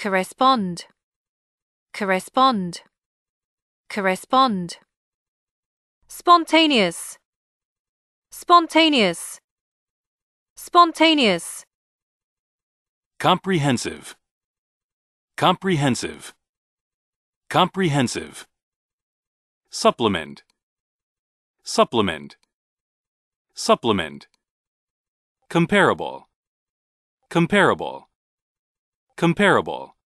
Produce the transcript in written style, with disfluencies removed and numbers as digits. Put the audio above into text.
correspond, correspond, correspond. Spontaneous, spontaneous, spontaneous. Comprehensive, comprehensive, comprehensive. Supplement, supplement, supplement. Comparable, comparable, comparable.